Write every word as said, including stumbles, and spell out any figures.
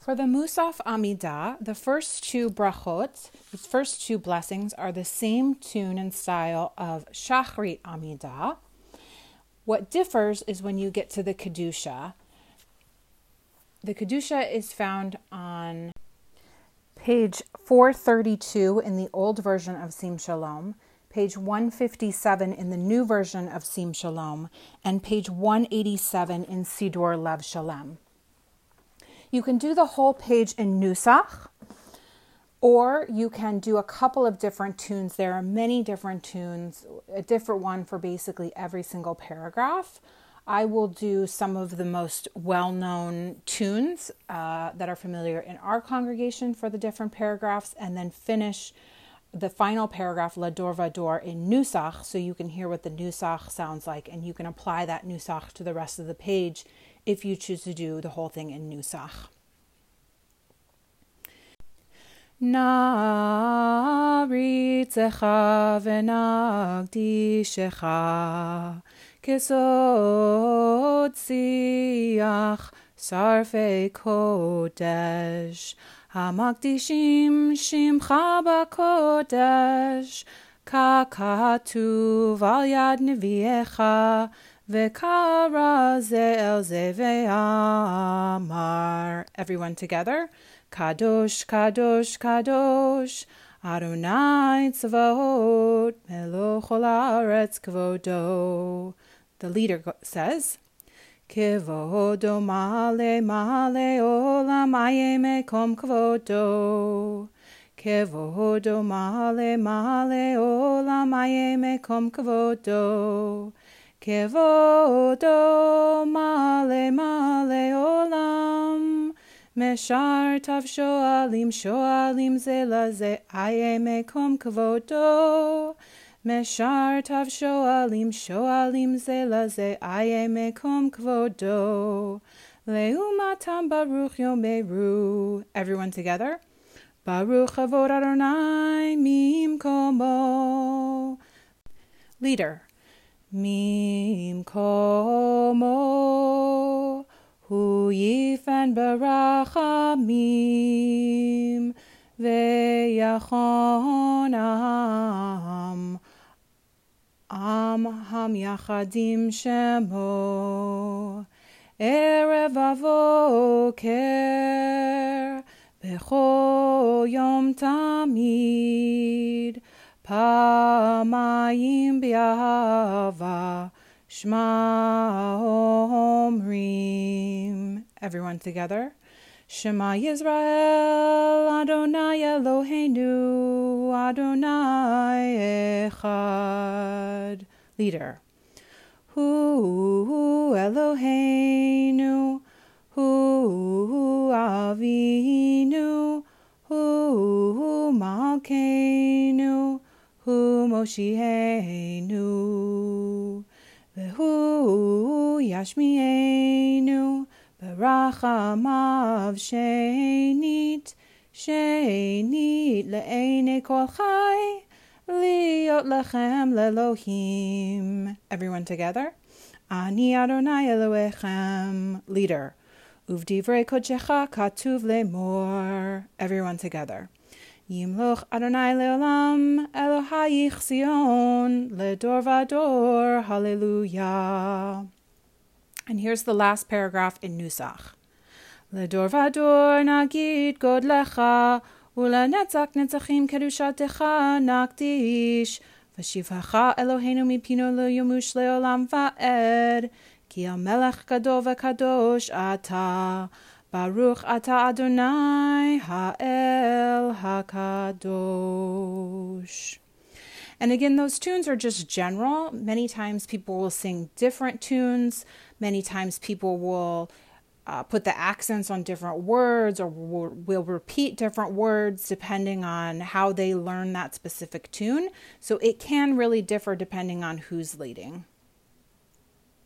For the Musaf Amidah, the first two brachot, the first two blessings, are the same tune and style of Shachrit Amidah. What differs is when you get to the Kedusha. The Kedusha is found on page four thirty-two in the old version of Sim Shalom, page one fifty-seven in the new version of Sim Shalom, and page one eighty-seven in Siddur Lev Shalem. You can do the whole page in Nusach, or you can do a couple of different tunes. There are many different tunes, a different one for basically every single paragraph. I will do some of the most well-known tunes uh, that are familiar in our congregation for the different paragraphs, and then finish the final paragraph, Lador Vador, in Nusach, so you can hear what the Nusach sounds like, and you can apply that Nusach to the rest of the page if you choose to do the whole thing in Nusach. Na'aritzecha v'nagdishecha kesod siach sarfei kodesh hamakdishim shimcha b'kodesh kakatuv al yad neviecha v'kara ze el ze ve'amar. Everyone together. Kadosh, Kadosh, Kadosh, Adonai Tzvaot, Meloch ol haaretz kvodo. The leader says, Kvodo male male olam aye mekom kvodo. Kvodo male male olam aye mekom kvodo. Kvodo male male olam. Meshar tav shoalim shoalim ze la ze aye mekom kvodo. Meshar tav shoalim shoalim ze la ze aye mekom kvodo. Leumatam baruch yomeru. Everyone together. Baruch avod Adonai mimkomo. Leader. Mimkomo. Hu yifan barachamim veyachonam am ham yachadim shemo erev avoker bechol yom tamid pamayim bi'ahava Shema Omrim. Everyone together. Shema Yisrael, Adonai Eloheinu, Adonai Echad. Leader. Hu Eloheinu, Hu Avinu, Hu Malkeinu, Hu Moshienu. Vehu yashmienu berachamav shenit shenit le'enei kol chai liot lechem lelohim. Everyone together. Ani Adonai Elohechem. Leader. Uvdivrei kodechecha katuv lemor. Everyone together. Yimloch Adonai leolam, Elohayich Zion, ledor vador, hallelujah. And here's the last paragraph in Nusach. Ledor vador nagid godlecha, ulenetzach netzachim kedushatecha nakdish, v'shivhacha Eloheinu mipino lo yomush leolam va'ed, ki amelech gadol v'kadosh ata, Baruch ata Adonai ha'el hakadosh. And again, those tunes are just general. Many times people will sing different tunes. Many times people will uh, put the accents on different words, or will, will repeat different words depending on how they learn that specific tune. So it can really differ depending on who's leading.